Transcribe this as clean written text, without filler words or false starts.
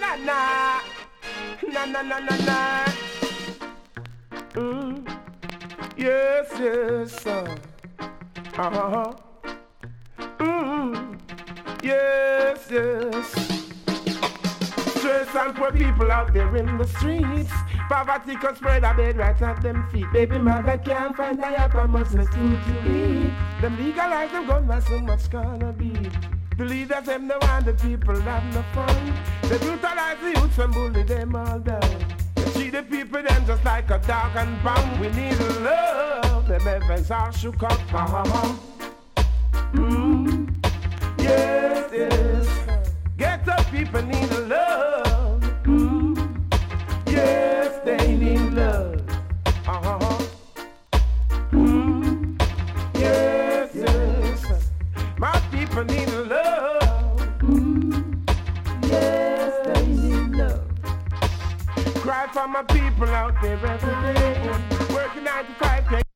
na na na na na na. Yes, yes, uh-huh. Yes, yes. Stress and poor people out there in the streets. Poverty can spread a bed right at them feet. Baby mother can't find a yapper, must food to eat. Them legalize them gun, not so much gonna be. The leaders them the want the people have no fun. They brutalize the youths and bully them all down. They treat the people them just like a dog and pound. We need love. The heavens are shook up. Yes, yes. Get up, people need love. Yes, they need love. Yes, yes. My people need love. Yes, they need love. Cry for my people out there every day. Working 9 to 5.